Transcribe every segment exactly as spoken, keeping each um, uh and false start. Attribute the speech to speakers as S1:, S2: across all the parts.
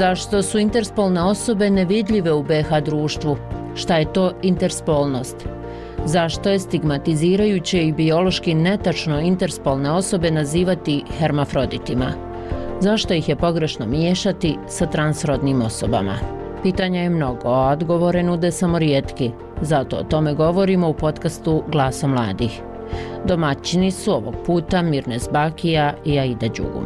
S1: Zašto su interspolne osobe nevidljive u be ha društvu? Šta je to interspolnost? Zašto je stigmatizirajuće i biološki netačno interspolne osobe nazivati hermafroditima? Zašto ih je pogrešno miješati sa transrodnim osobama? Pitanja je mnogo, a odgovore nude samo rijetki. Zato o tome govorimo u podcastu Glasa mladih. Domaćini su ovog puta Mirnes Bakija i Aida Đugum.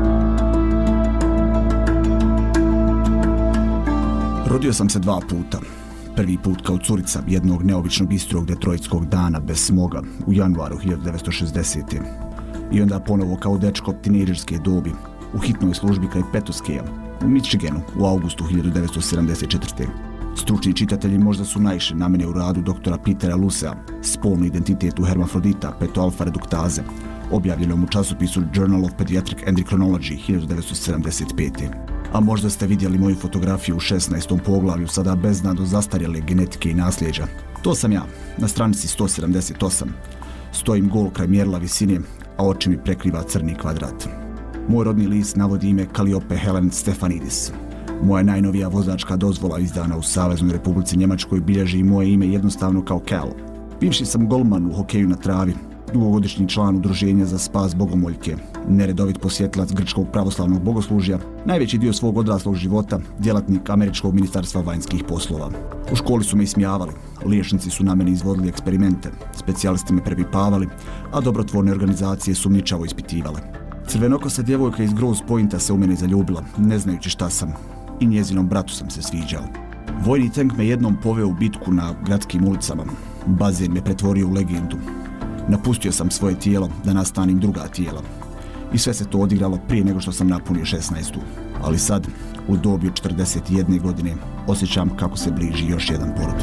S2: Rodio sam se dva puta. Prvi put kao curica jednog neobično bistrog detroitskog dana bez smoga u januaru hiljadu devetsto šezdesete. I onda ponovo kao dečko tinejdžerske dobi u hitnoj službi kraj Petoskea u Michiganu u augustu hiljadu devetsto sedamdeset četvrte. Stručni čitatelji možda su naišli na mene u radu doktora Petera Lusea, Spolni identitet u hermafrodita petoalfa reduktaze, objavljenom u časopisu Journal of Pediatric Endocrinology hiljadu devetsto sedamdeset pete. A možda ste vidjeli moju fotografiju u šesnaestom poglavlju, sada beznado zastarjele genetike i nasljeđa. To sam ja, na stranici sto sedamdeset osam. Stojim gol kraj mjerila visine, a oči mi prekriva crni kvadrat. Moj rodni list navodi ime Calliope Helen Stefanidis. Moja najnovija vozačka dozvola izdana u Saveznoj Republici Njemačkoj bilježi moje ime jednostavno kao Cal. Bivši sam golman u hokeju na travi, dugogodišnji član udruženja za spas bogomoljke, neredovit posjetilac grčkog pravoslavnog bogoslužja, najveći dio svog odraslog života djelatnik Američkog ministarstva vanjskih poslova. U školi su me ismijavali, liječnici su na mene izvodili eksperimente, specijalisti me prepipavali, a dobrotvorne organizacije sumnjičavo ispitivale. Crvenokosa djevojka iz Grosse Pointa se u mene zaljubila, ne znajući šta sam, i njezinom bratu sam se sviđao. Vojni tank me jednom poveo u bitku na gradskim ulicama, bazen me pretvorio u legendu. Napustio sam svoje tijelo da nastanim druga tijela. I sve se to odigralo prije nego što sam napunio šesnaestu. Ali sad, u dobi od četrdeset jedne godine, osjećam kako se bliži još jedan porod.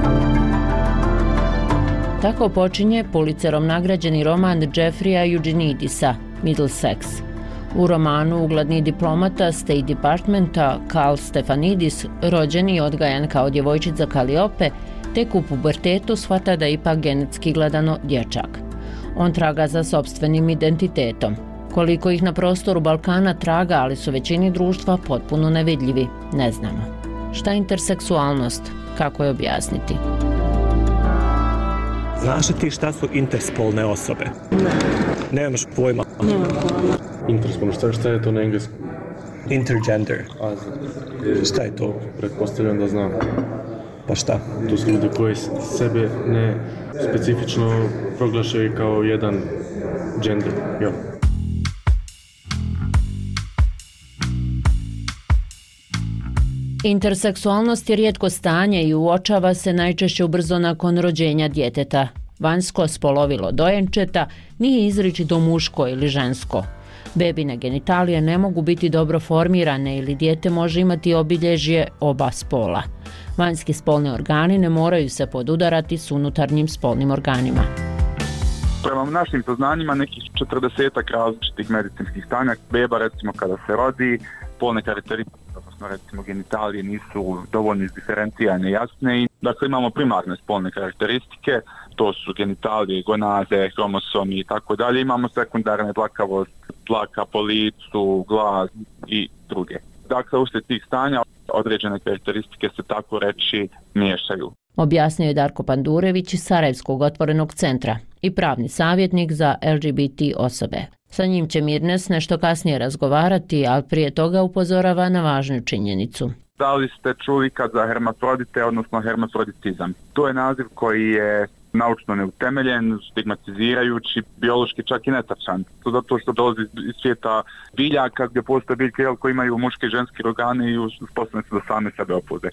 S1: Tako počinje Pulitzerom nagrađeni roman Jeffreya Eugenidisa, Middlesex. U romanu ugledni diplomata State Departmenta Cal Stefanidis, rođen i odgajan kao djevojčica Calliope, tek u pubertetu shvata da je ipak genetski gledano dječak. On traga za sopstvenim identitetom. Koliko ih na prostoru Balkana traga, ali su većini društva potpuno nevidljivi, ne znamo. Šta je interseksualnost? Kako je objasniti?
S3: Znaš li ti šta su interspolne osobe?
S4: Ne.
S3: Nemaš pojma?
S4: Nemam pojma.
S5: Interspolno, šta, šta je to na engleskom?
S3: Intergender.
S5: A,
S3: Šta je to?
S5: pretpostavljam da znam.
S3: Pa šta?
S5: To su ljudi koji sebe ne specifično proglašaju kao jedan gender. Jo.
S1: Interseksualnost je rijetko stanje i uočava se najčešće ubrzo nakon rođenja djeteta. Vanjsko spolovilo dojenčeta nije izričito muško ili žensko. Bebine genitalije ne mogu biti dobro formirane ili dijete može imati obilježje oba spola. Vanjski spolni organi ne moraju se podudarati s unutarnjim spolnim organima.
S6: Prema našim saznanjima nekih četrdesetak različitih medicinskih stanja. Beba recimo kada se rodi, spolne karakteristike, odnosno recimo genitalije nisu dovoljno izdiferencijane i jasne. Dakle imamo primarne spolne karakteristike, to su genitalije, gonaze, hromosomi i tako dalje. Imamo sekundarne dlakavost, dlaka po licu, glas i druge. Dakle, uslijed tih stanja određene karakteristike se tako reći miješaju.
S1: Objasnio je Darko Pandurević iz Sarajevskog otvorenog centra i pravni savjetnik za el ge be te osobe. Sa njim će Mirnes nešto kasnije razgovarati, ali prije toga upozorava na važnu činjenicu.
S6: Da li ste čuli kad za hermafrodite, odnosno hermafroditizam? To je naziv koji je naučno neutemeljen, stigmatizirajući, biološki čak i netačan. To zato što dolazi iz svijeta biljaka gdje postoje biljke koji imaju muške i ženske organe i sposobne su da same sebe oploze.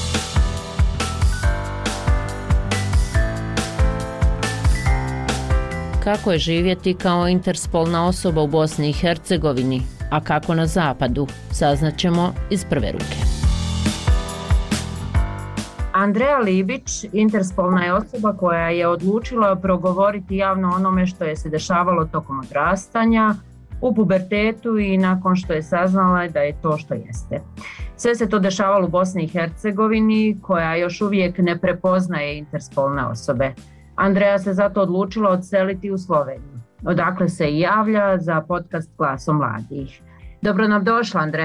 S1: Kako je živjeti kao interspolna osoba u Bosni i Hercegovini, a kako na zapadu, saznaćemo iz prve ruke. Andreja Libić, interspolna je osoba koja je odlučila progovoriti javno onome što je se dešavalo tokom odrastanja, u pubertetu i nakon što je saznala da je to što jeste. Sve se to dešavalo u Bosni i Hercegovini, koja još uvijek ne prepoznaje interspolne osobe. Andreja se zato odlučila odseliti u Sloveniju, odakle se i javlja za podcast Glasom mladih. Dobro nam došla, Andreja.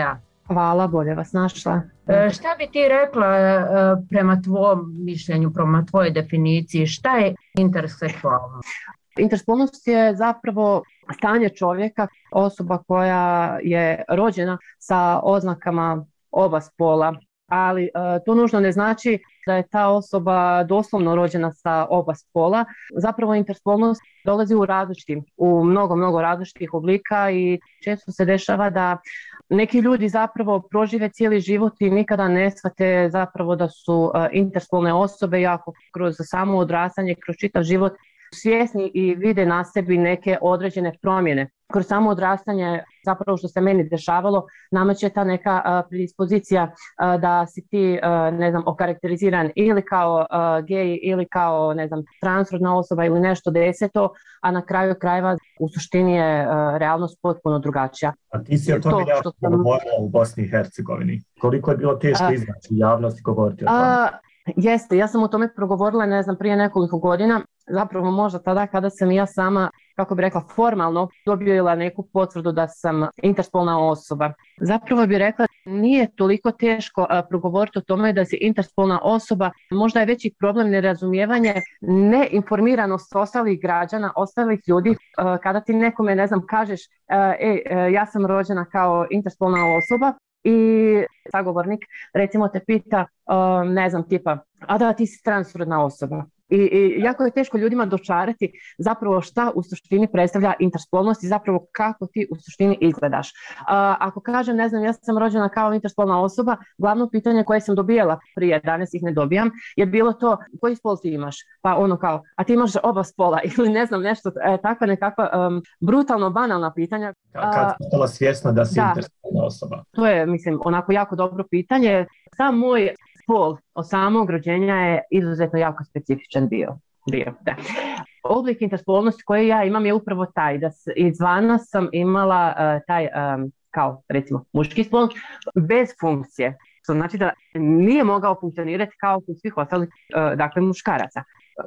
S4: Hvala, bolje vas našla.
S1: E, šta bi ti rekla e, prema tvom mišljenju, prema tvojoj definiciji, šta je interseksualnost?
S4: Interspolnost je zapravo stanje čovjeka, osoba koja je rođena sa oznakama oba spola, ali e, to nužno ne znači da je ta osoba doslovno rođena sa oba spola. Zapravo interspolnost dolazi u različitim, u mnogo, mnogo različitih oblika i često se dešava da neki ljudi zapravo prožive cijeli život i nikada ne shvate zapravo da su uh, interspolne osobe, jako kroz samo odrastanje, kroz čitav život svjesni i vide na sebi neke određene promjene. Kroz samo odrastanje, zapravo što se meni dešavalo, nama će ta neka uh, predispozicija uh, da si ti, uh, ne znam, okarakteriziran ili kao uh, gej ili kao, ne znam, transrodna osoba ili nešto deseto, a na kraju krajeva u suštini je uh, realnost potpuno drugačija.
S7: A ti si o tome jako sam... govorila u Bosni i Hercegovini. Koliko je bilo teško uh, izaći u javnost i govoriti o tome?
S4: Uh, jeste, ja sam o tome progovorila, ne znam, prije nekoliko godina. Zapravo možda tada kada sam ja sama, kako bi rekla, formalno dobila neku potvrdu da sam interspolna osoba. Zapravo bi rekla, nije toliko teško a, progovoriti o tome da si interspolna osoba. Možda je veći problem nerazumijevanje, neinformiranost ostalih građana, ostalih ljudi. A, kada ti nekome, ne znam, kažeš, a, e, ja sam rođena kao interspolna osoba, i sagovornik recimo te pita, uh, ne znam, tipa, a da, ti si transrodna osoba. I, I jako je teško ljudima dočarati zapravo šta u suštini predstavlja interspolnost i zapravo kako ti u suštini izgledaš. Uh, ako kažem, ne znam, ja sam rođena kao interspolna osoba, glavno pitanje koje sam dobijala prije, danas ih ne dobijam, je bilo to, koji spol ti imaš? Pa ono kao, a ti imaš oba spola ili ne znam, nešto, e, takva nekakva um, brutalno banalna pitanja.
S7: Kad si postala svjesna da si da, interspolna osoba?
S4: To je, mislim, onako jako dobro pitanje. Sam moj spol od samog rođenja je izuzetno jako specifičan bio. bio da. Oblik interspolnosti koji ja imam je upravo taj, da izvana sam imala uh, taj um, kao recimo muški spol bez funkcije. To znači da nije mogao funkcionirati kao kod svih ostalih uh, dakle muškaraca,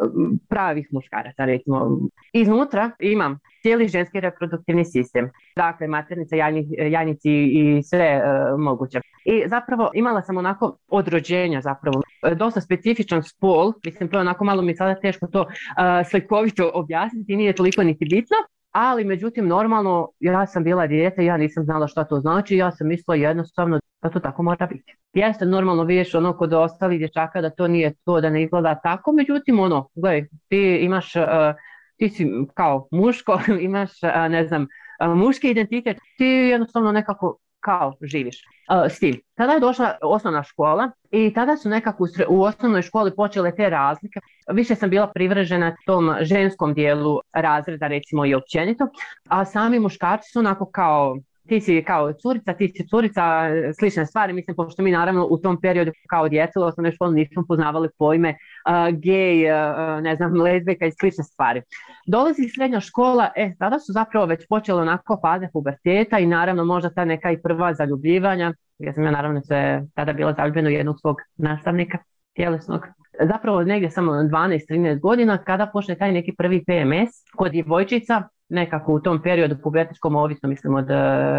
S4: pravih muškaraca recimo. Iznutra imam cijeli ženski reproduktivni sistem, dakle maternica, jajni, jajnici i sve uh, moguće. I zapravo imala sam onako od rođenja zapravo dosta specifičan spol, mislim to je onako malo mi sada teško to uh, slikovito objasniti, nije toliko niti bitno, ali međutim normalno ja sam bila dijete, ja nisam znala šta to znači, ja sam mislila jednostavno da to tako mora biti. Jeste normalno vidiš ono kod ostalih dječaka da to nije to, da ne izgleda tako, međutim ono, gledaj, ti imaš, uh, ti si kao muško, imaš, uh, ne znam, uh, muški identitet, ti jednostavno nekako kao živiš uh, s tim. Tada je došla osnovna škola i tada su nekako u osnovnoj školi počele te razlike. Više sam bila privržena tom ženskom dijelu razreda recimo i općenito, a sami muškarci su onako kao ti si kao curica, ti si curica, slične stvari, mislim, pošto mi naravno u tom periodu kao djeca u osnovnoj školi nismo poznavali pojme uh, gej, uh, ne znam, lezbijka i slične stvari. Dolazi srednja škola, e, tada su zapravo već počele onako faze puberteta i naravno možda ta neka i prva zaljubljivanja. Ja sam ja naravno se tada bila zaljubljena u jednog svog nastavnika tjelesnog. Zapravo negdje samo dvanaest trinaest godina kada počne taj neki prvi P M S kod djevojčica, nekako u tom periodu pubertetskom, ovisno mislim od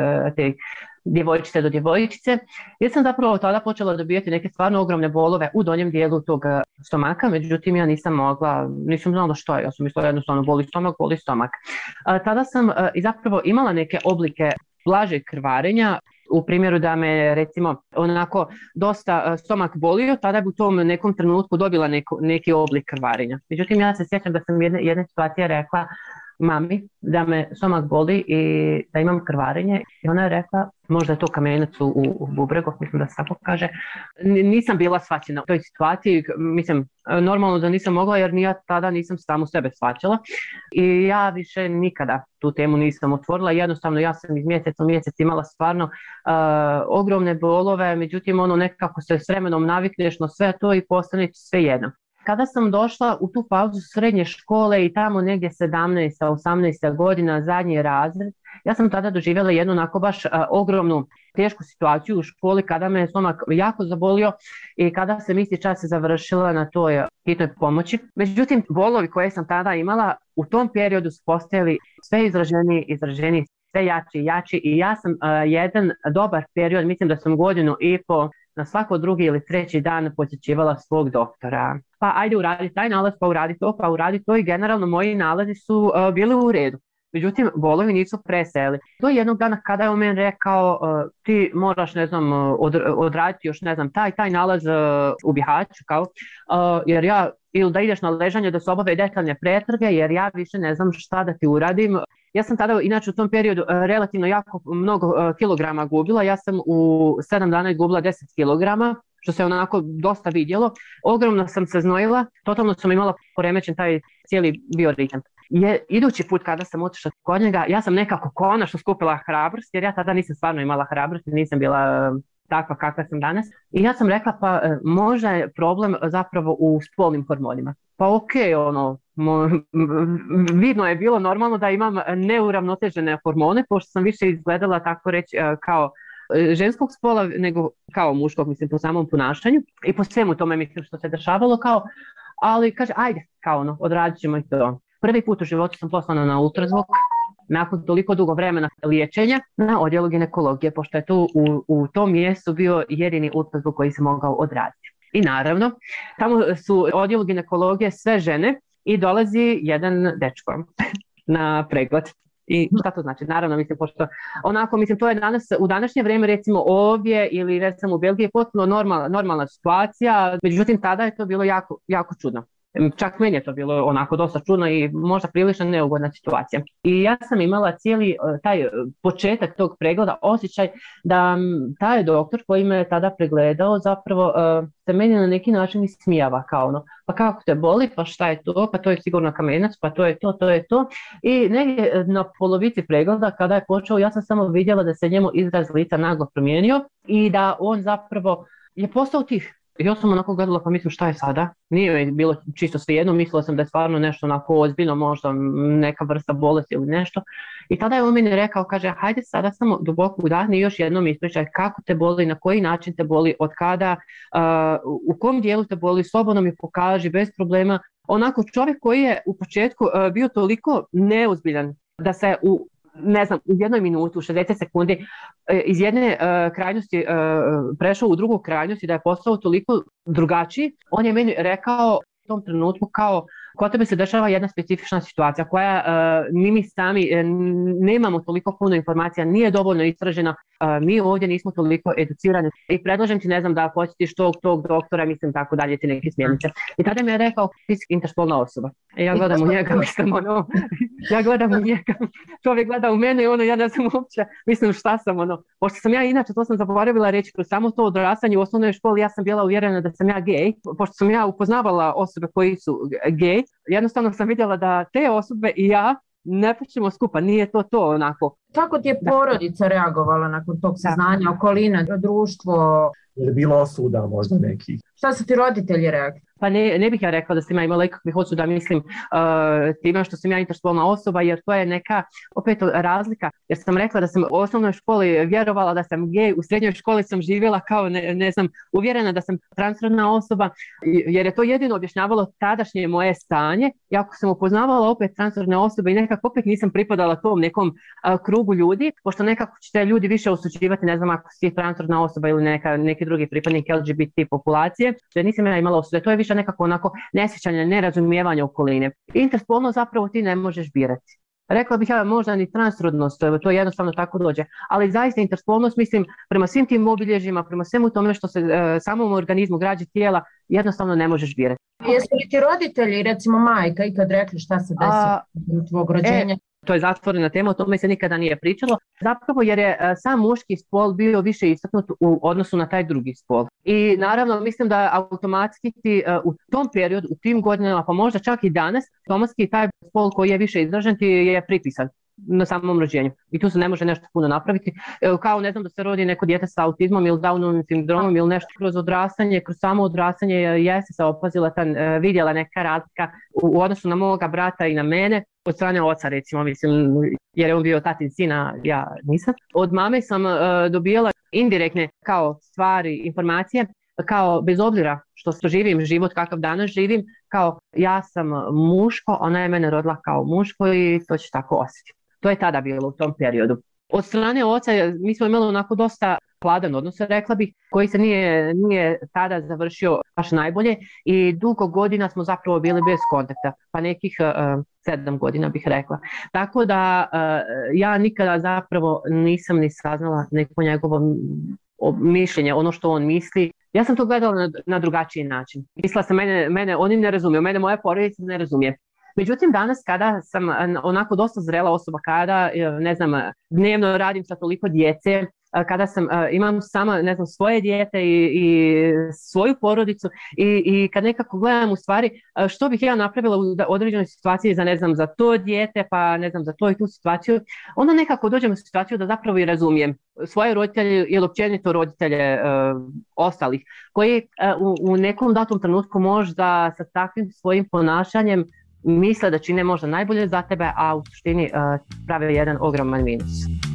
S4: te djevojčice do djevojčice, jer sam zapravo tada počela dobijati neke stvarno ogromne bolove u donjem dijelu tog stomaka, međutim ja nisam mogla, nisam znala što je, ja sam mislila jednostavno boli stomak, boli stomak. A, tada sam a, i zapravo imala neke oblike blažeg krvarenja, u primjeru da me recimo onako dosta stomak bolio, tada bi u tom nekom trenutku dobila neko, neki oblik krvarenja. Međutim ja se sjećam da sam jedne, jedne situacije rekla mami da me stomak boli i da imam krvarenje i ona je rekla možda je to kamenac u, u bubregu, mislim da se tako kaže. Nisam bila shvaćena u toj situaciji, mislim normalno da nisam mogla jer ja tada nisam samu sebe shvaćala i ja više nikada tu temu nisam otvorila, jednostavno ja sam iz mjeseca u mjesec imala stvarno uh, ogromne bolove, međutim ono nekako se s vremenom navikneš na sve to i postane sve jedno. Kada sam došla u tu pauzu srednje škole i tamo negdje sedamnaesta osamnaesta godina, zadnji razred, ja sam tada doživjela jednu onako baš uh, ogromnu tešku situaciju u školi kada me stomak jako zabolio i kada sam isti čas završila na toj hitnoj pomoći. Međutim, bolovi koje sam tada imala u tom periodu su postajali sve izraženiji, izraženiji, sve jači i jači i ja sam uh, jedan dobar period, mislim da sam godinu i po na svako drugi ili treći dan posjećivala svog doktora. Pa ajde uradi taj nalaz, pa uradi to, pa uradi to i generalno moji nalazi su uh, bili u redu. Međutim, bolovi nisu preseli. Do jednog dana kada je on meni rekao uh, ti moraš, ne znam, od, odraditi još, ne znam, taj, taj nalaz uh, u Bihaću, kao, uh, jer ja, ili da ideš na ležanje da se obave detaljne pretrage, jer ja više ne znam šta da ti uradim. Ja sam tada, inače u tom periodu, uh, relativno jako mnogo uh, kilograma gubila. Ja sam u sedam dana izgubila deset kilograma, što se onako dosta vidjelo. Ogromno sam se znojila, totalno sam imala poremećen taj cijeli bioritam. Je, idući put kada sam otišla kod njega, ja sam nekako konačno skupila hrabrost, jer ja tada nisam stvarno imala hrabrost, nisam bila uh, takva kakva sam danas. I ja sam rekla, pa uh, možda je problem zapravo u spolnim hormonima. Pa okej, okay, ono, mo, vidno je bilo normalno da imam neuravnotežene hormone, pošto sam više izgledala, tako reći, uh, kao ženskog spola nego kao muškog, mislim, po samom ponašanju i po svemu tome, mislim, što se dešavalo, kao, ali kaže, ajde, kao ono, odradit ćemo i to. Prvi put u životu sam poslana na ultrazvuk, nakon toliko dugo vremena liječenja, na odjelu ginekologije, pošto je tu u, u tom mjestu bio jedini ultrazvuk koji se mogao odraditi. I naravno, tamo su odjelu ginekologije sve žene i dolazi jedan dečko na pregled. I šta to znači? Naravno, mislim, pošto onako, mislim, to je danas, u današnje vrijeme, recimo ovdje ili recimo u Belgiji, potpuno normalna, normalna situacija, međutim, tada je to bilo jako, jako čudno. Čak meni je to bilo onako dosta čudno i možda prilično neugodna situacija. I ja sam imala cijeli taj početak tog pregleda, osjećaj da taj doktor koji me tada pregledao zapravo se meni na neki način ismijava, kao ono, pa kako te boli, pa šta je to, pa to je sigurno kamenac, pa to je to, to je to. I negdje na polovici pregleda kada je počeo, ja sam samo vidjela da se njemu izraz lica naglo promijenio i da on zapravo je postao tih. Ja sam onako gledala, pa mislim, šta je sada? Nije mi bilo čisto svejedno, mislila sam da je stvarno nešto onako ozbiljno, možda neka vrsta bolesti ili nešto. I tada je on meni rekao, kaže, hajde sada samo duboko udahni i još jednom ispričaj kako te boli, na koji način te boli, od kada, uh, u kom dijelu te boli, slobodno mi pokaži, bez problema. Onako čovjek koji je u početku uh, bio toliko neozbiljan da se u ne znam, u jednoj minuti, u šezdeset sekundi iz jedne uh, krajnosti uh, prešao u drugu krajnost i da je postao toliko drugačiji, on je meni rekao u tom trenutku kao kod tebe se dešava jedna specifična situacija koja uh, mi, mi sami uh, nemamo toliko puno informacija, nije dovoljno istražena, uh, mi ovdje nismo toliko educirani i predlažem ti, ne znam, da posjetiš tog, tog doktora, mislim, tako dalje, ti neke smjernice. I tada mi je rekao, ti si interspolna osoba. I ja gledam u njega, mislim, ono, ja gledam u njega, čovjek gleda u mene i ono, ja ne znam uopće, mislim, šta sam, ono, pošto sam ja inače, to sam zaboravila reći, kroz samo to odrastanje u osnovnoj školi, ja sam bila uvjerena da sam ja gej, pošto sam ja upoznavala osobe koji su gej, jednostavno sam vidjela da te osobe i ja ne pričamo skupa, nije to to onako.
S8: Kako ti je porodica reagovala nakon tog saznanja, okolina, društvo?
S7: Je bilo osuda možda nekih?
S8: Šta su ti roditelji rekli?
S4: Pa ne, ne bih ja rekla da sam ja imala ikakvih osuda, mislim, uh, time što sam ja interspolna osoba, jer to je neka opet razlika, jer sam rekla da sam u osnovnoj školi vjerovala da sam gej, u srednjoj školi sam živjela kao, ne, ne znam, uvjerena da sam transrodna osoba, jer je to jedino objašnjavalo tadašnje moje stanje, i ako sam upoznavala opet transrodne osobe i nekako opet nisam pripadala tom nekom uh, krugu ljudi, pošto nekako će te ljudi više osuđivati, ne znam, ako si transrodna osoba ili neka, neki drugi pripadnik L G B T populacije, jer nisam ja imala osude, to je više nekako onako nesjećanje, nerazumijevanje okoline. Interspolno zapravo ti ne možeš birati. Rekla bih ja možda ni transrodnost, to jednostavno tako dođe, ali zaista interspolnost, mislim, prema svim tim obilježjima, prema svemu tome što se e, samom organizmu građe tijela, jednostavno ne možeš birati.
S8: Jesu li ti roditelji, recimo majka, ikad rekli šta se desi u tvog rođenja?
S4: E, to je zatvorena tema, o tome se nikada nije pričalo, zapravo jer je sam muški spol bio više istaknut u odnosu na taj drugi spol. I naravno mislim da automatski ti u tom periodu, u tim godinama, pa možda čak i danas, automatski taj spol koji je više izražen ti je pripisan na samom rođenju. I tu se ne može nešto puno napraviti. Kao ne znam da se rodi neko dijete sa autizmom ili Downovim sindromom ili nešto kroz odrastanje, kroz samo odrastanje jeste se opazila, ta, vidjela neka razlika u odnosu na moga brata i na mene, od strane oca recimo, mislim, jer je on bio tatin sina, ja nisam. Od mame sam uh, dobijala indirektne kao stvari, informacije, kao bez obzira što živim život kakav danas živim, kao ja sam muško, ona je mene rodila kao muško i to će tako osjetiti. To je tada bilo u tom periodu. Od strane oca mi smo imali onako dosta hladan odnos, rekla bih, koji se nije, nije tada završio baš najbolje i dugo godina smo zapravo bili bez kontakta, pa nekih uh, sedam godina bih rekla. Tako da uh, ja nikada zapravo nisam ni saznala neko njegovo mišljenje, ono što on misli. Ja sam to gledala na, na drugačiji način. Mislila sam, mene, mene oni ne razumiju, mene moja porodica ne razumije. Međutim, danas kada sam onako dosta zrela osoba, kada, ne znam, dnevno radim sa toliko djece, kada sam, imam sama, ne znam, svoje dijete i, i svoju porodicu i, i kad nekako gledam u stvari što bih ja napravila u određenoj situaciji za, ne znam, za to dijete, pa ne znam, za to i tu situaciju, onda nekako dođem u situaciju da zapravo i razumijem svoje roditelje ili općenito roditelje uh, ostalih, koji uh, u, u nekom datom trenutku možda sa takvim svojim ponašanjem misle da čine možda najbolje za tebe, a u suštini uh, prave jedan ogroman minus.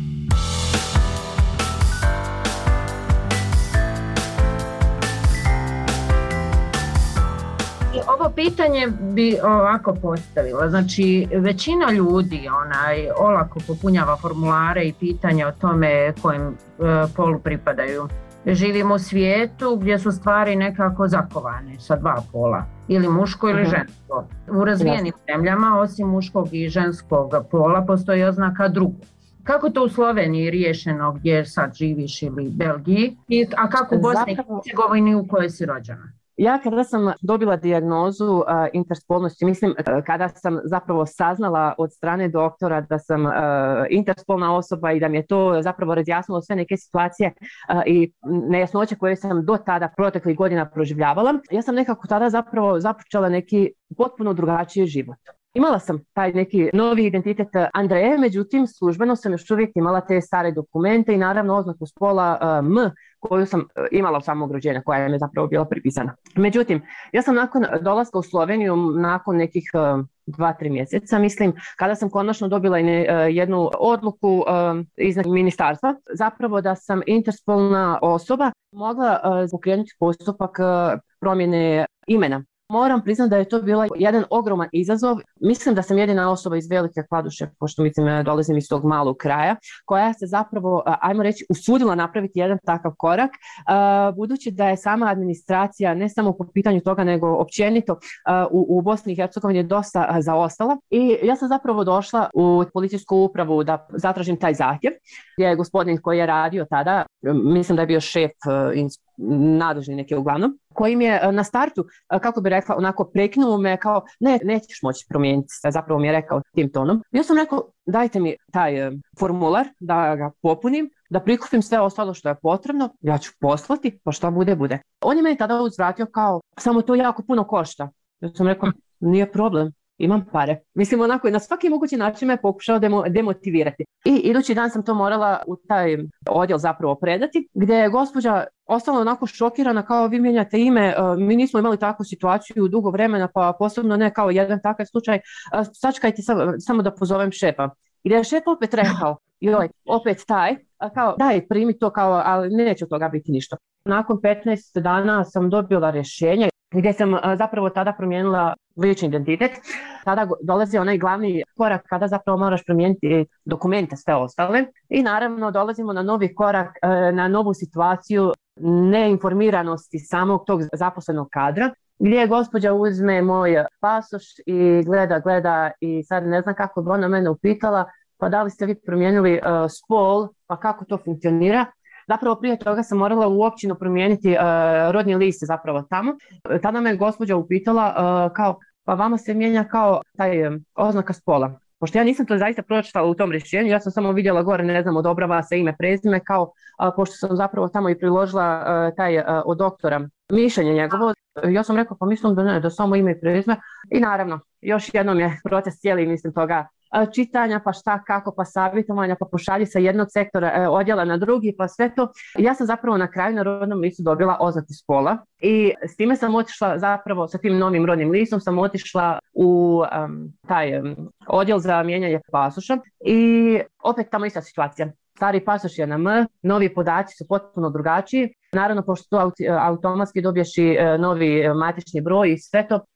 S8: Ovo pitanje bi ovako postavila. Znači, većina ljudi onaj, olako popunjava formulare i pitanja o tome kojem uh, polu pripadaju. Živimo u svijetu gdje su stvari nekako zakovane sa dva pola, ili muško ili žensko. U razvijenim zemljama, osim muškog i ženskog pola, postoji oznaka drugo. Kako to u Sloveniji riješeno gdje sad živiš ili Belgiji, a kako u Bosni i Hercegovini u kojoj si rođena?
S4: Ja kada sam dobila dijagnozu uh, interspolnosti, mislim uh, kada sam zapravo saznala od strane doktora da sam uh, interspolna osoba i da mi je to zapravo razjasnilo sve neke situacije uh, i nejasnoće koje sam do tada proteklih godina proživljavala, ja sam nekako tada zapravo započela neki potpuno drugačiji život. Imala sam taj neki novi identitet Andreje, međutim službeno sam još uvijek imala te stare dokumente i naravno oznaku spola uh, M koju sam imala od samog rođenja, koja je zapravo bila pripisana. Međutim, ja sam nakon dolaska u Sloveniju, nakon nekih uh, dva, tri mjeseca, mislim, kada sam konačno dobila ne, uh, jednu odluku uh, iz ministarstva, zapravo da sam interspolna osoba, mogla uh, pokrenuti postupak uh, promjene imena. Moram priznati da je to bila jedan ogroman izazov. Mislim da sam jedina osoba iz Velike Kladuše, pošto mislim dolazim iz tog malog kraja, koja se zapravo, ajmo reći, usudila napraviti jedan takav korak, budući da je sama administracija, ne samo po pitanju toga, nego općenito u, u Bosni i Hercegovini dosta zaostala. I ja sam zapravo došla u policijsku upravu da zatražim taj zahtjev, gdje je gospodin koji je radio tada, mislim da je bio šef nadležni neki uglavnom, koji mi je na startu, kako bi rekla, onako prekinuo me kao, ne, nećeš moći promijeniti, zapravo mi je rekao tim tonom. Ja sam rekao, dajte mi taj formular da ga popunim, da prikupim sve ostalo što je potrebno, ja ću poslati, pa šta bude, bude. On je meni tada uzvratio kao, samo to jako puno košta. Ja sam rekao, nije problem, imam pare. Mislim, onako, na svaki mogući način me pokušao demo, demotivirati. I idući dan sam to morala u taj odjel zapravo predati, gdje je gospođa ostala onako šokirana, kao vi mijenjate ime, mi nismo imali takvu situaciju dugo vremena, pa posebno ne kao jedan takav slučaj, sačekajte samo, samo da pozovem šefa. I da je šef opet rekao, joj, opet taj, kao daj primi to, kao, ali neće od toga biti ništa. Nakon petnaest dana sam dobila rješenje gdje sam zapravo tada promijenila lični identitet. Tada dolazi onaj glavni korak kada zapravo moraš promijeniti dokumente sve ostale i naravno dolazimo na novi korak, na novu situaciju neinformiranosti samog tog zaposlenog kadra, gdje gospođa uzme moj pasoš i gleda, gleda i sad ne znam kako bi ona mene upitala, pa da li ste vi promijenili uh, spol, pa kako to funkcionira. Zapravo prije toga sam morala u općinu promijeniti uh, rodni list zapravo tamo. Tada me gospođa upitala uh, kao, pa vama se mijenja kao taj um, oznaka spola. Pošto ja nisam to zaista pročitala u tom rješenju, ja sam samo vidjela gore, ne znam, odobrava se ime, prezime, kao, uh, pošto sam zapravo tamo i priložila uh, taj uh, od doktora mišljenje njegovo. Ja sam rekao, pa mislim da ne, da samo ime i prezime. I naravno, još jednom je proces cijeli, mislim, toga čitanja, pa šta, kako, pa savjetovanja, pa pošalji sa jednog sektora odjela na drugi, pa sve to. Ja sam zapravo na kraju na rodnom listu dobila oznaku spola i s time sam otišla zapravo, sa tim novim rodnim listom sam otišla u um, taj um, odjel za mijenjanje pasoša i opet tamo ista situacija. Stari pasoš je na M, novi podaci su potpuno drugačiji. Naravno, pošto tu automatski dobiješ i novi matični broj i sve to,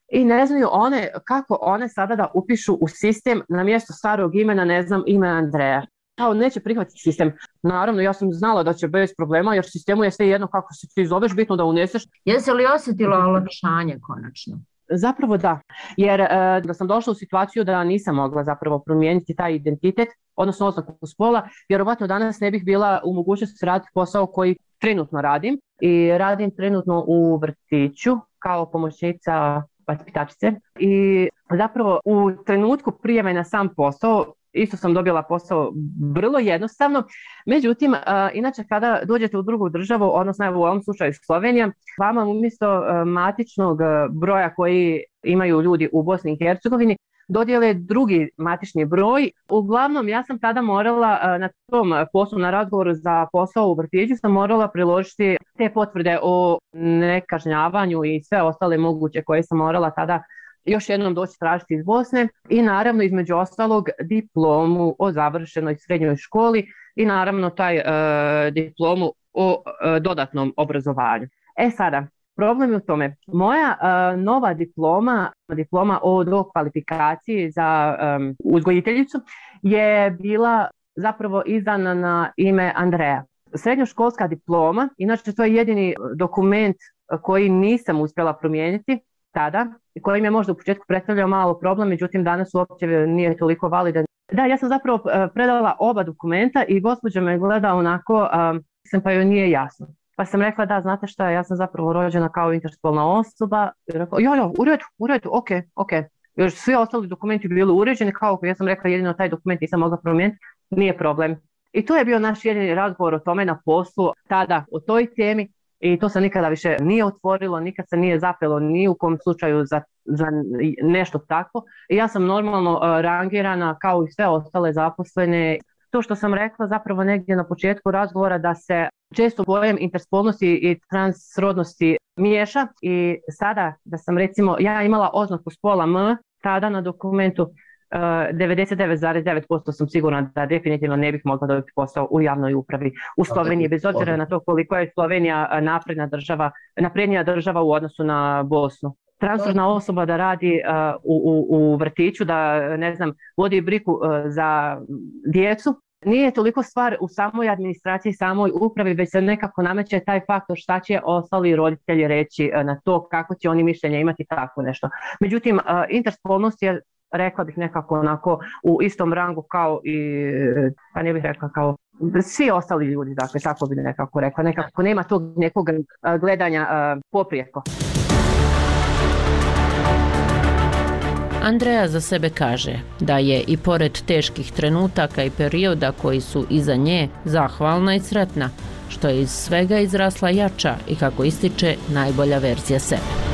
S4: i ne znaju one kako one sada da upišu u sistem na mjesto starog imena, ne znam, ime Andreja. Kao neće prihvatiti sistem. Naravno, ja sam znala da će bez problema, jer sistemu je sve jedno kako se ti zoveš, bitno da uneseš.
S8: Jesi li osjetila olakšanje konačno?
S4: Zapravo da, jer e, da sam došla u situaciju da nisam mogla zapravo promijeniti taj identitet, odnosno oznaku spola, vjerovatno danas ne bih bila u mogućnosti raditi posao koji trenutno radim i radim trenutno u vrtiću kao pomoćnica vaspitačice i zapravo u trenutku prijeme na sam posao isto sam dobila posao vrlo jednostavno, međutim, uh, inače kada dođete u drugu državu, odnosno u ovom slučaju Slovenija, vama umjesto uh, matičnog broja koji imaju ljudi u Bosni i Hercegovini, dodijele drugi matični broj. Uglavnom, ja sam tada morala uh, na tom poslu, na razgovoru za posao u vrtiću, sam morala priložiti te potvrde o nekažnjavanju i sve ostale moguće koje sam morala tada još jednom doći tražiti iz Bosne i naravno između ostalog diplomu o završenoj srednjoj školi i naravno taj e, diplomu o e, dodatnom obrazovanju. E sada, problem je u tome, moja e, nova diploma, diploma o dokvalifikaciji za e, uzgojiteljicu je bila zapravo izdana na ime Andreja. Srednjoškolska diploma, inače to je jedini dokument koji nisam uspjela promijeniti tada, koji mi je možda u početku predstavljao malo problem, međutim danas uopće nije toliko validan. Da, ja sam zapravo predala oba dokumenta i gospođa me gleda onako, um, pa joj nije jasno. Pa sam rekla da, znate šta, ja sam zapravo rođena kao interspolna osoba. I rekla, jo, jo, u redu, u redu, ok, ok. Još svi ostali dokumenti bili uređeni, kao ja sam rekla jedino taj dokument nisam mogla promijeniti, nije problem. I to je bio naš jedini razgovor o tome na poslu, tada o toj temi. I to se nikada više nije otvorilo, nikad se nije zapelo ni u kom slučaju za, za nešto takvo. I ja sam normalno uh, rangirana kao i sve ostale zaposlene. To što sam rekla zapravo negdje na početku razgovora da se često pojam interspolnosti i transrodnosti miješa i sada da sam recimo, ja imala oznaku spola M, tada na dokumentu Uh, devedeset devet zarez devet posto sam sigurna da definitivno ne bih mogla dobiti posao u javnoj upravi u Sloveniji, bez obzira na to koliko je Slovenija napredna država, naprednija država u odnosu na Bosnu. Transrodna osoba da radi uh, u, u, u vrtiću, da ne znam, vodi brigu uh, za djecu, nije toliko stvar u samoj administraciji, samoj upravi, već se nekako nameće taj faktor šta će ostali roditelji reći uh, na to, kako će oni mišljenje imati tako nešto. Međutim, uh, interspolnost je, rekla bih nekako onako u istom rangu kao i, pa ne bih rekla kao svi ostali ljudi, dakle tako bih nekako rekla, nekako nema tog nekog gledanja uh, poprijeko.
S1: Andreja za sebe kaže da je i pored teških trenutaka i perioda koji su iza nje zahvalna i sretna, što je iz svega izrasla jača i kako ističe najbolja verzija sebe.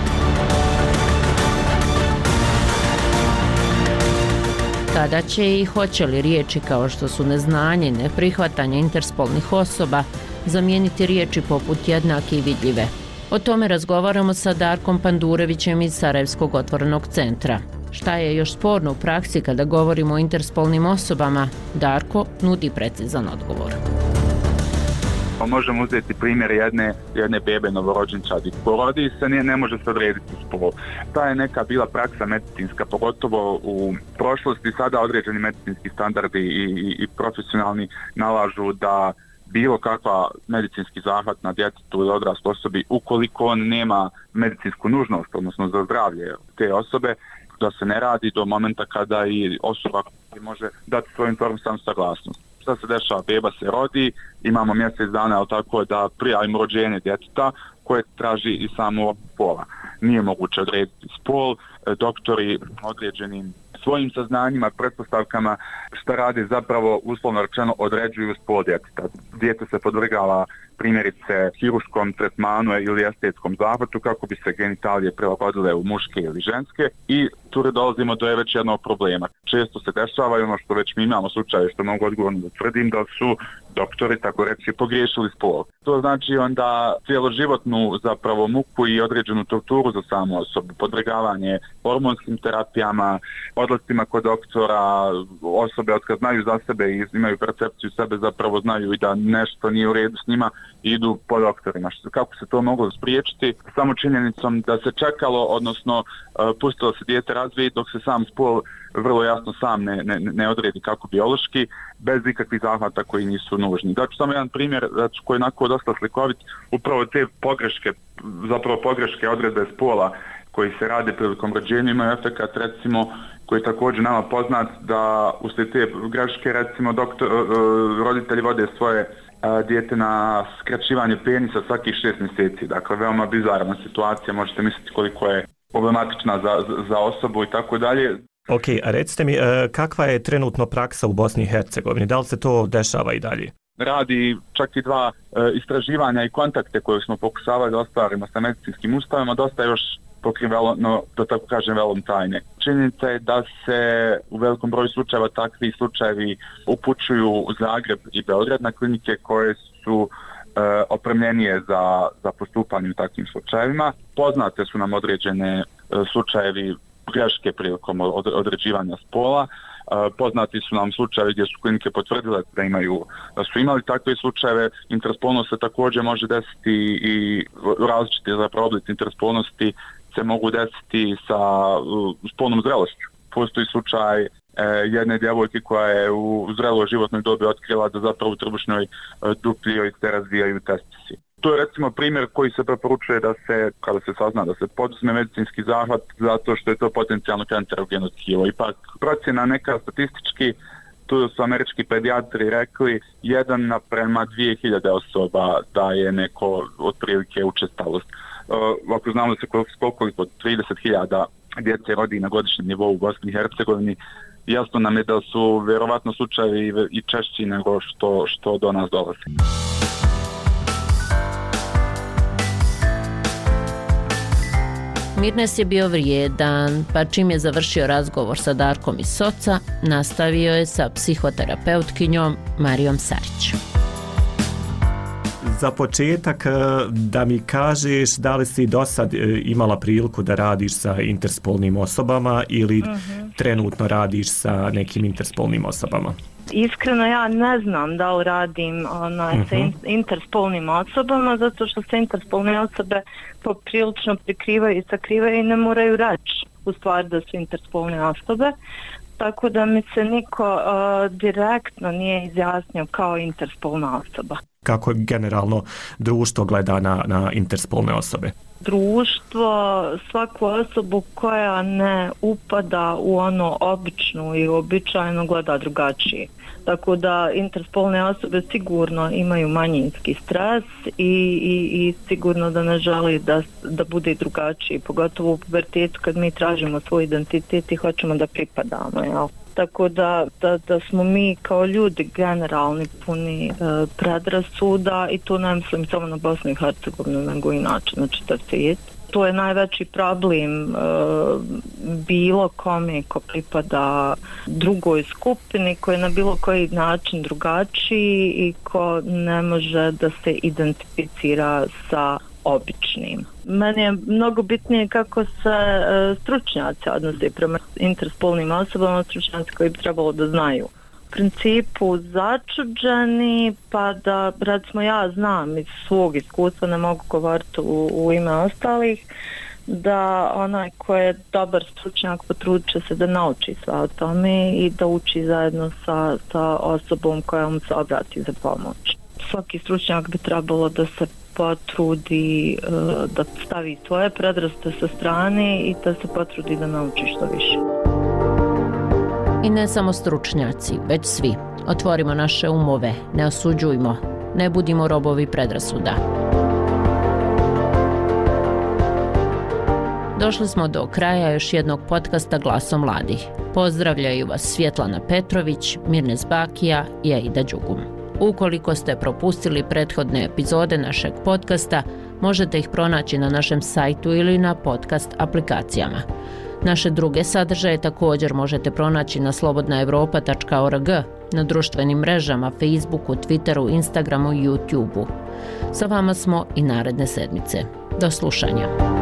S1: Kada će i hoće li riječi kao što su neznanje, neprihvatanje interspolnih osoba zamijeniti riječi poput jednake i vidljive? O tome razgovaramo sa Darkom Pandurevićem iz Sarajevskog otvorenog centra. Šta je još sporno u praksi kada govorimo o interspolnim osobama? Darko nudi precizan odgovor.
S6: Možemo uzeti primjer jedne, jedne bebe novorođenčadi. Porodi se, ne, ne može se odrediti spol. Ta je neka bila praksa medicinska, pogotovo u prošlosti. Sada određeni medicinski standardi i, i, i profesionalni nalažu da bilo kakva medicinski zahvat na djetetu ili odraslu osobi, ukoliko on nema medicinsku nužnost, odnosno za zdravlje te osobe, da se ne radi do momenta kada i osoba može dati svoju informisanu saglasnost. Šta se dešava? Beba se rodi, imamo mjesec dana, ali tako da prijavimo rođenje djeteta koje traži i samo pola. Nije moguće odrediti spol, doktori određenim svojim saznanjima, pretpostavkama šta radi zapravo uslovno rečeno određuju spol djeteta. Dijete se podvrgava primjerice hiruškom tretmanu ili estetskom zahvatu kako bi se genitalije prilagodile u muške ili ženske i kulturi dolazimo do je već jednog problema. Često se dešava i ono što već mi imamo slučaje, što mogu odgovorno da tvrdim, da su doktori, tako reći, pogriješili spol. To znači onda cijeloživotnu zapravo muku i određenu torturu za samu osobu, podvrgavanje hormonskim terapijama, odlascima kod doktora, osobe od kad znaju za sebe i imaju percepciju sebe, zapravo znaju i da nešto nije u redu s njima i idu po doktorima. Kako se to moglo spriječiti? Samo činjenicom da se čekalo, odnosno pustilo se dijete razvije dok se sam spol vrlo jasno sam ne, ne, ne odredi kako biološki, bez ikakvih zahvata koji nisu nužni. Daću samo jedan primjer koji je onako dosta slikovit, upravo te pogreške, zapravo pogreške odredbe spola koji se rade prilikom rođenja imaju efekat, recimo, koji je također nama poznat, da uslijed te greške, recimo, doktor, roditelji vode svoje dijete na skraćivanje penisa svakih šest mjeseci. Dakle, veoma bizarna situacija, možete misliti koliko je problematična za, za osobu i tako dalje.
S9: Ok, a recite mi, kakva je trenutno praksa u Bosni i Hercegovini? Da li se to dešava i dalje?
S6: Radi čak i dva istraživanja i kontakte koje smo pokušavali da ostvarimo sa medicinskim ustavima, dosta još pokriveno, no, da tako kažem, velom tajne. Činjenica je da se u velikom broju slučajeva takvi slučajevi upućuju u Zagreb i Beograd na klinike koje su e, opremljenije za, za postupanje u takvim slučajevima. Poznate su nam određene e, slučajevi greške prilikom od, određivanja spola. E, poznati su nam slučajevi gdje su klinike potvrdile da imaju, da su imali takve slučajeve. Interspolnost se također može desiti i različiti zapravo oblici interspolnosti se mogu desiti sa uh, spolnom zrelošću. Postoji slučaj e, jedne djevojke koja je u zreloj životnoj dobi otkrila da zapravo u trbušnoj e, duplji se razvijaju testisi. To je recimo primjer koji se preporučuje da se, kada se sazna da se poduzme medicinski zahvat zato što je to potencijalno kancerogeno tkivo. Ipak procjena neka statistički, tu su američki pedijatri rekli jedan naprema dvije hiljade osoba da je neko otprilike učestalost. Uh, ako znamo da se koliko trideset hiljada djece rodi na godišnjem nivou u Bosni i Hercegovini, jasno nam je da su vjerovatno slučajevi i češći nego što, što do nas dolazi.
S1: Mirnes je bio vrijedan, pa čim je završio razgovor sa Darkom iz Soca, nastavio je sa psihoterapeutkinjom Marijom Sarić.
S9: Za početak da mi kažeš da li si do sad imala priliku da radiš sa interspolnim osobama ili uh-huh. trenutno radiš sa nekim interspolnim osobama?
S10: Iskreno ja ne znam da li radim onaj, uh-huh. sa in, interspolnim osobama, zato što se interspolne osobe poprilično prikrivaju i sakrivaju i ne moraju reći u stvari da su interspolne osobe. Tako da mi se niko uh, direktno nije izjasnio kao interspolna osoba.
S9: Kako generalno društvo gleda na, na interspolne osobe?
S10: Društvo svaku osobu koja ne upada u ono običnu i običajno gleda drugačije. Tako da interspolne osobe sigurno imaju manjinski stres i, i, i sigurno da ne želi da, da bude drugačiji, pogotovo u pubertetu kad mi tražimo svoj identitet i hoćemo da pripadamo, jel? Tako da, da, da smo mi kao ljudi generalni puni e, predrasuda i to ne mislim samo na Bosnu i Hercegovinu nego inače na čitav svijet. To je najveći problem e, bilo kome ko pripada drugoj skupini, koji je na bilo koji način drugačiji i ko ne može da se identificira sa običnim. Meni je mnogo bitnije kako se e, stručnjaci odnose prema interspolnim osobama, stručnjaci koji bi trebalo da znaju. U principu začuđeni, pa da recimo ja znam iz svog iskustva, ne mogu govoriti u, u ime ostalih, da onaj ko je dobar stručnjak potrudit će se da nauči sve o tome i da uči zajedno sa, sa osobom koja mu se obrati za pomoć. Svaki stručnjak bi trebalo da se potrudi uh, da stavi svoje predrasude sa strane i da se potrudi da nauči što više.
S1: I ne samo stručnjaci, već svi. Otvorimo naše umove, ne osuđujmo, ne budimo robovi predrasuda. Došli smo do kraja još jednog podcasta Glasom mladih. Pozdravljaju vas Svjetlana Petrović, Mirnes Bakija i Aida Đugum. Ukoliko ste propustili prethodne epizode našeg podcasta, možete ih pronaći na našem sajtu ili na podcast aplikacijama. Naše druge sadržaje također možete pronaći na slobodna europa tačka org, na društvenim mrežama, Facebooku, Twitteru, Instagramu i YouTubeu. Sa vama smo i naredne sedmice. Do slušanja.